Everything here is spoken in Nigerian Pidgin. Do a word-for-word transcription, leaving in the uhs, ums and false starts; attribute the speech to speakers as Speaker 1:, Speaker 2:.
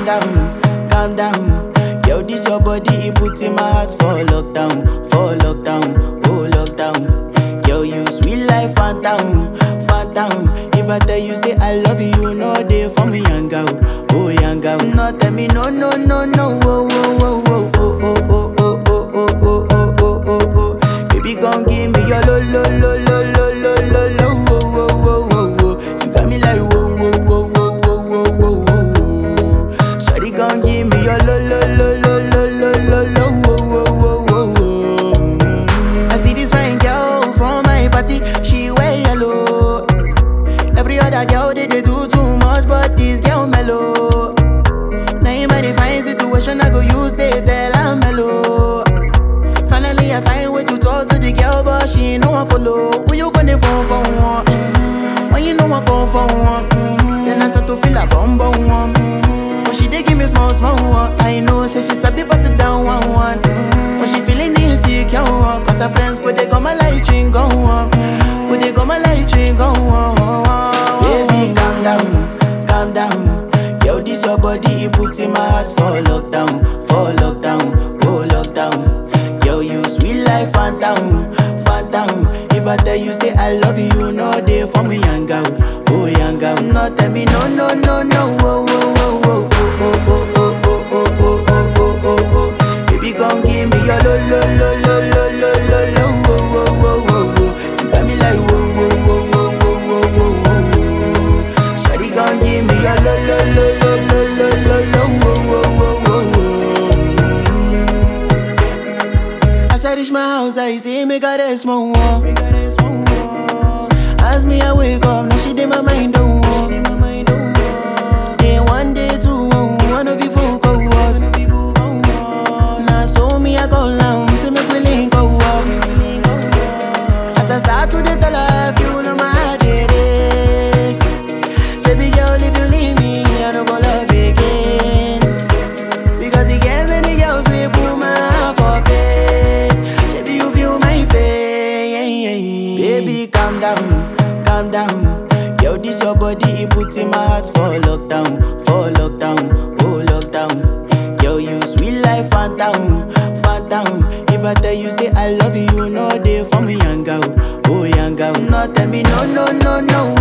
Speaker 1: down, calm down. Yo, this your body, it puts in my heart for lockdown, for lockdown, oh lockdown. Yo, you sweet life, phantom, phantom. If I tell you say I love you, you know they for me, young girl, oh young girl. No tell me no, no, no, no, oh, oh, oh, oh, oh, oh, oh, oh, oh, oh, oh, oh, oh, oh. Baby, gon' give me your lo, lo, lo, lo, lo, lo, lo, lo, oh, oh, oh, oh, oh. You got me like whoa, whoa, whoa, whoa, whoa, whoa, whoa, whoa. Shawty gon' give me your lo, lo, lo, lo, lo, lo, lo, lo, oh, oh, oh, oh, oh. I see this fine girl from my party, she wear yellow. Every other girl they, they do too much, but this girl mellow. Now in my fine situation, I go use they tell I'm mellow. Finally I find way to talk to the girl, but she ain't no one follow. Who you gonna phone for one? Mm-hmm. When you know I come for one, mm-hmm. Then I start to feel a bum bum one. Mm-hmm. But she dey give me small small one. I know say she sabi pass it down one one. Mm-hmm. But she feeling insecure one, cause her friends go they go my light ring go on. Go they go my light ring go on. Baby calm down, calm down. Yo, this your body, it puts in my heart for lockdown, for lockdown, oh lockdown. Yo, you sweet life, phantom, phantom. If I tell you say I love you, you know they for me, young girl, oh young girl. No tell me no, no, no, no, oh, oh, oh, oh, oh, oh, oh, oh, oh, oh, oh, oh, oh, oh. Baby, gon' give me your lo, lo, lo, lo, lo, lo, lo, lo, oh, oh, oh, oh, oh. You got me like whoa, whoa, whoa, whoa, whoa, whoa, whoa, whoa. Shawty gon' give me your lo, lo, lo, lo, lo, lo, lo, lo, oh, oh, oh, oh, oh. As I reach my house, I see me got a small wall. Me got a small wall. As me I wake up, now she did my mind don't walk. Then one day two, one of you folk go was. Now so me I go down, see me willing go walk. As I start to the tell her, you know my heart it is. Baby girl, if you leave me, I don't go love again. Because you gave many girls we put my heart for pain. Baby, you feel my pain. Baby, calm down, calm down. Yo, this your body, it puts in my heart for lockdown, for lockdown, oh lockdown. Yo, you sweet life, phantom, phantom. If I tell you say I love you, you know they for me, young girl, oh young girl. No tell me no, no, no, no.